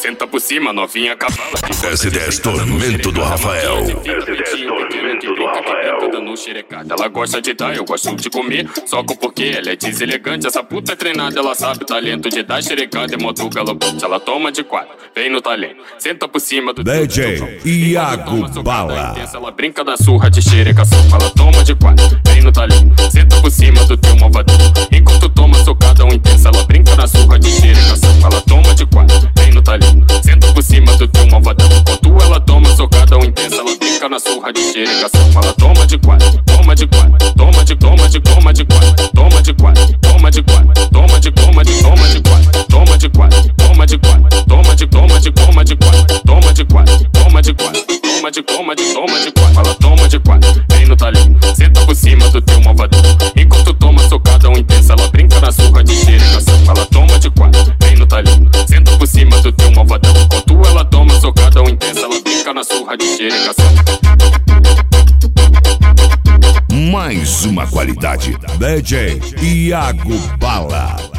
Senta por cima, novinha cavala. S10 Tormento do Rafael. Ela gosta de dar, eu gosto de comer. Só com porque ela é deselegante. Essa puta é treinada, ela sabe talento de dar xerecada em modo galopante. Ela toma de quatro, vem no talento. Senta por cima do DJ Iago Bala. Ela brinca da surra de xerecação. Ela toma de quatro, vem no talento. Senta por cima do teu malvadão. Enquanto toma socada intensa, ela brinca na surra de xerecação. Ela toma de quatro, vem no talento. Senta por cima do teu malvadão. Enquanto ela toma socada intensa, ela brinca na surra de xerecação. Ela toma de quatro, toma de quatro, toma de quatro, toma de quatro, toma de quatro, toma de quatro, toma de quatro, toma de quatro, toma de quatro, toma de quatro, toma de quatro, toma de quatro, toma de quatro, toma de quatro. Ela toma de quatro, vem no talento. Senta por cima do teu malvadão. Enquanto toma socada intensa, ela brinca na surra de xerecação. Ela toma de quatro, vem no talento. Senta por cima do teu malvadão. Enquanto ela toma socada intensa, ela brinca na surra de xerecação. Mais uma qualidade. DJ Iago Bala.